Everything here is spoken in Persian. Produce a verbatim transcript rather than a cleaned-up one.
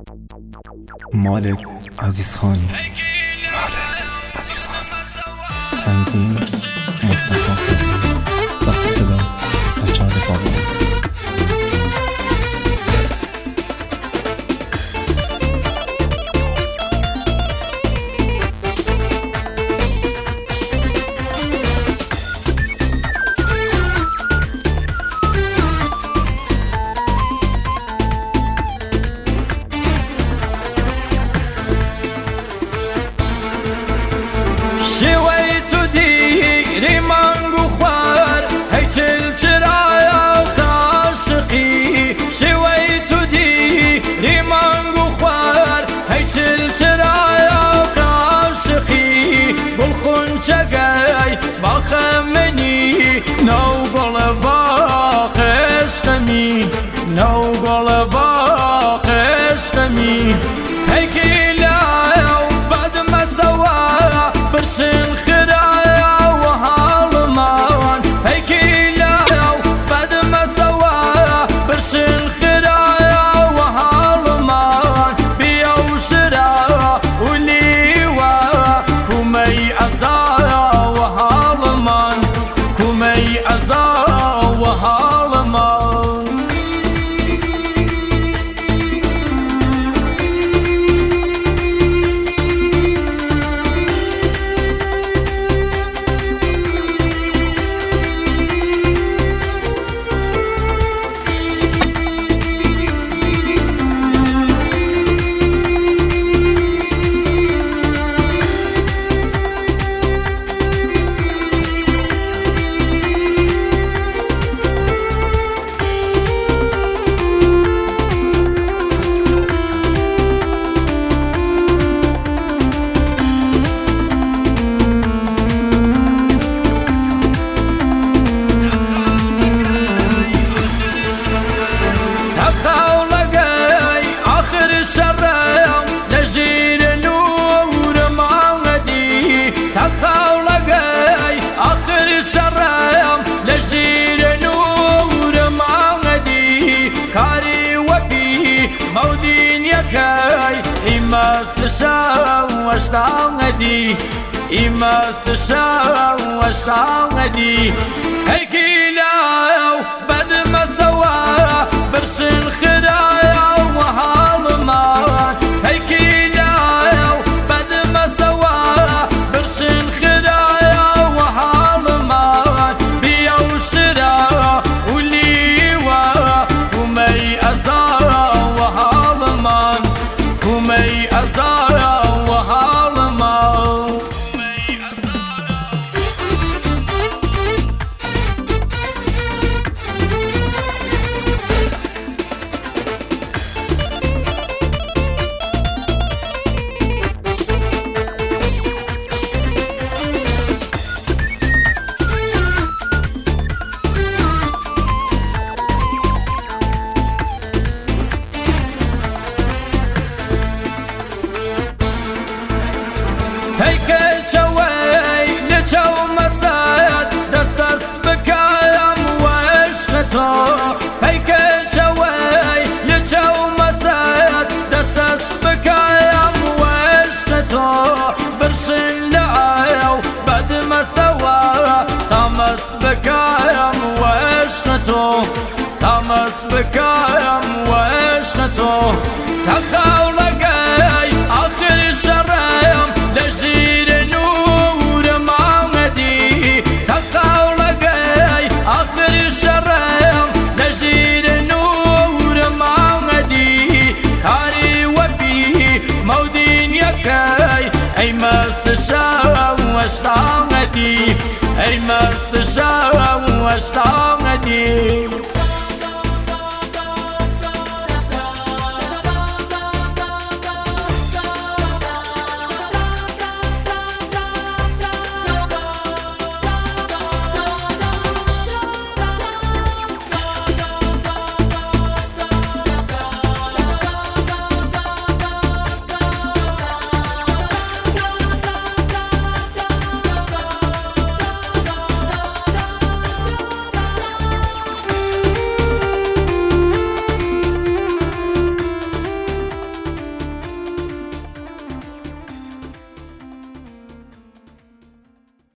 مالک عزیزخانی مالک عزیزخانی تنظیم مصطفی خزیر ضبط صدا سجاد بابا. نو قلبا خشقمي هيك لا بعد ما سوا برسل خرايا وهالمان هيك لا بعد ما سوا برسل خرايا وهالمان بيا وشرا وليوا كومي أزارا وهالمان كومي أزارا وهالمان. إما سشاو واشتاغدي إما سشاو واشتاغدي هيك لاو بعد ما سوا برسل خرايا وهالمان هيك لاو بعد ما سوا برسل خرايا وهالمان بيا وشرا وليوا كومي أزارا وهالمان كومي أزارا وهالمان. هيك شوي لشو مساد دستس بكلام وعشقته هيك شوي لشو مساد دستس بكلام وعشقته برسل لعيو بعد ما سوا طمس بكلام وعشقته طمس بكلام وعشقته تخاو لقاي آخر الشرايم لجير نور معمدي تخاو لقاي آخر الشرايم لجير نور معمدي كاري وبي مودين يكاي أي مس شاو واشتاغدي أي مس شاو واشتاغدي.